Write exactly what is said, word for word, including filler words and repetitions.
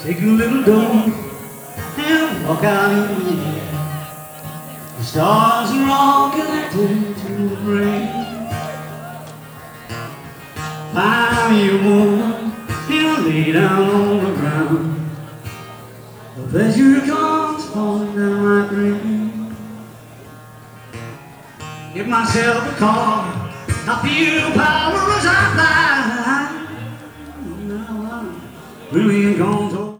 Take a little dough and walk out in the air. The stars are all connected to the brain. Find me a woman and lay down on the ground. The pleasure comes falling down like rain. Give myself a call, I feel power as I fly. Now I'm really gone